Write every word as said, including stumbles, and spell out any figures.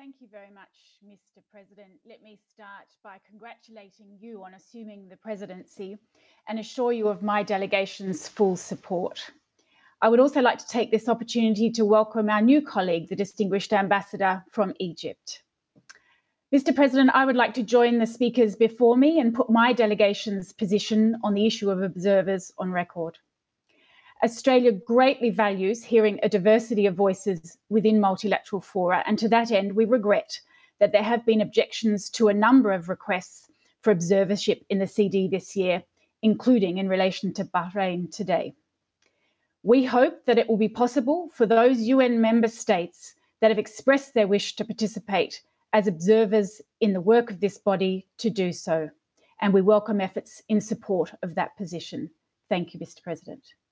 Thank you very much, Mister President. Let me start by congratulating you on assuming the presidency and assure you of my delegation's full support. I would also like to take this opportunity to welcome our new colleague, the Distinguished Ambassador from Egypt. Mister President, I would like to join the speakers before me and put my delegation's position on the issue of observers on record. Australia greatly values hearing a diversity of voices within multilateral fora, and to that end, we regret that there have been objections to a number of requests for observership in the C D this year, including in relation to Bahrain today. We hope that it will be possible for those U N member states that have expressed their wish to participate as observers in the work of this body to do so, and we welcome efforts in support of that position. Thank you, Mister President.